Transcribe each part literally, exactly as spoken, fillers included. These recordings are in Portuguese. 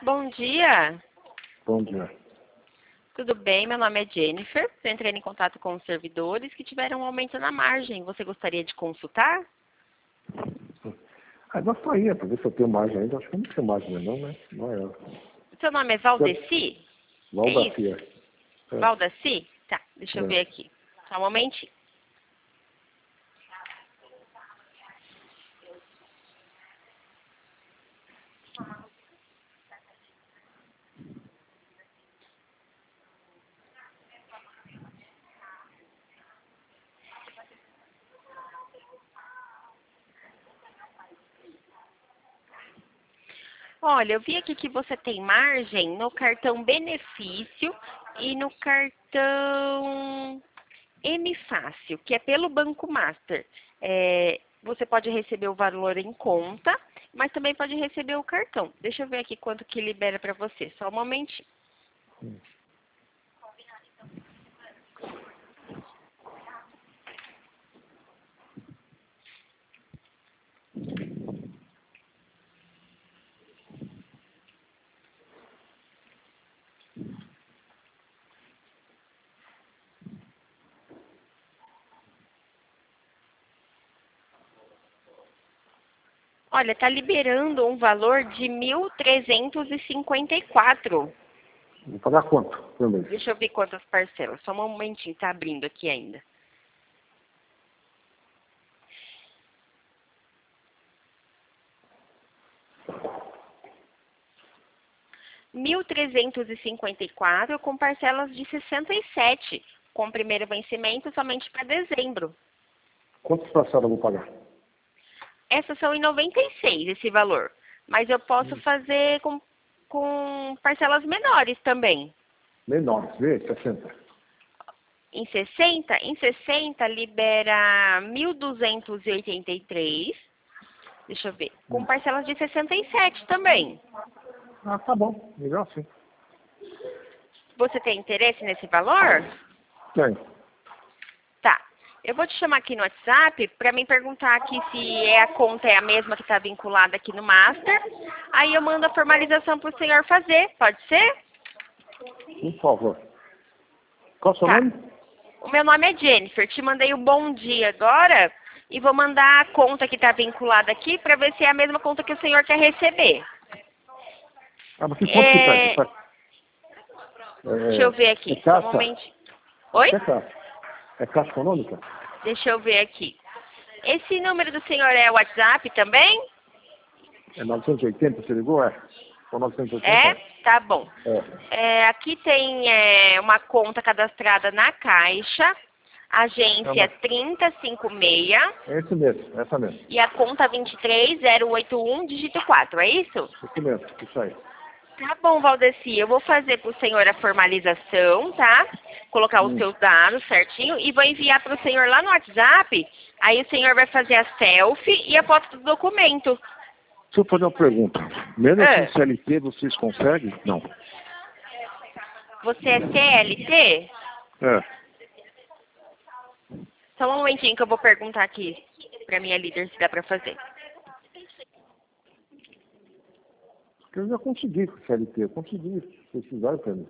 Bom dia. Bom dia. Tudo bem? Meu nome é Jennifer. Eu entrei em contato com os servidores que tiveram um aumento na margem. Você gostaria de consultar? Ah, gostaria, para ver se eu tenho margem ainda. Acho que eu não tenho margem ainda, não, né? Não é. Seu nome é Valdeci? Valdeci. É isso? É. Valdeci? Tá, deixa É. eu ver aqui. Só um momentinho. Olha, eu vi aqui que você tem margem no cartão benefício e no cartão M Fácil, que é pelo Banco Master. É, você pode receber o valor em conta, mas também pode receber o cartão. Deixa eu ver aqui quanto que libera para você. Só um momentinho. Hum. Olha, tá liberando um valor de mil trezentos e cinquenta e quatro. Vou pagar quanto por mês? Deixa eu ver quantas parcelas. Só um momentinho, tá abrindo aqui ainda. mil trezentos e cinquenta e quatro com parcelas de sessenta e sete, com primeiro vencimento somente para dezembro. Quantas parcelas eu vou pagar? Essas são em noventa e seis esse valor, mas eu posso Hum. fazer com, com parcelas menores também. Menores, vê, sessenta. Em sessenta, em sessenta libera mil duzentos e oitenta e três, deixa eu ver, com Hum. parcelas de sessenta e sete também. Ah, tá bom. Legal sim. Você tem interesse nesse valor? Tem. Tá. Eu vou te chamar aqui no WhatsApp para me perguntar aqui se é a conta é a mesma que está vinculada aqui no Master. Aí eu mando a formalização para o senhor fazer. Pode ser? Por favor. Qual é o seu Tá. nome? O meu nome é Jennifer. Te mandei o bom dia agora e vou mandar a conta que está vinculada aqui para ver se é a mesma conta que o senhor quer receber. Ah, mas que quanto que É... tá? É, Deixa eu ver aqui. é Só um caixa? momento. Oi? É caixa. É caixa econômica? Deixa eu ver aqui. Esse número do senhor é o WhatsApp também? É novecentos e oitenta, você ligou? É. Ou novecentos e oitenta? É? Tá bom. É. É, aqui tem é, uma conta cadastrada na Caixa, agência É, uma... trinta cinquenta e seis é esse mesmo, essa mesmo. e a conta vinte e três zero oito um, dígito quatro, é isso? Esse mesmo, isso aí. Tá bom, Valdeci, eu vou fazer para o senhor a formalização, tá? Colocar os Hum. seus dados certinho e vou enviar para o senhor lá no WhatsApp, aí o senhor vai fazer a selfie e a foto do documento. Deixa eu fazer uma pergunta. Mesmo É. assim, C L T vocês conseguem? Não. Você é C L T? É. Só um momentinho que eu vou perguntar aqui pra minha líder se dá pra fazer. Porque eu já consegui com C L T, eu consegui. Vocês fizeram pra mim.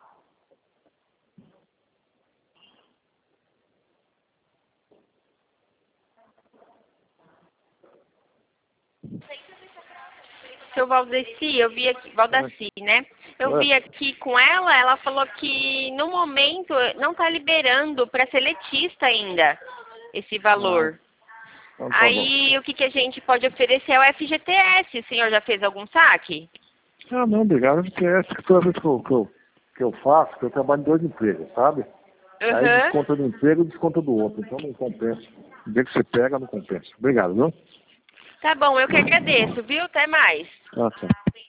Seu Valdeci, eu vi aqui, Valdeci, né? Eu É. vi aqui com ela, ela falou que no momento não tá liberando pra seletista ainda esse valor. Então, tá Aí bom. o que, que a gente pode oferecer é o F G T S. O senhor já fez algum saque? Ah, não, obrigado. F G T S, que toda vez que eu, que, eu, que eu faço, que eu trabalho em dois empregos, sabe? Aí Uhum. desconta do emprego e desconta do outro. Então não compensa. O dia que você pega, não compensa. Obrigado, viu? Tá bom, eu que agradeço, viu? Até mais. Ah, tá.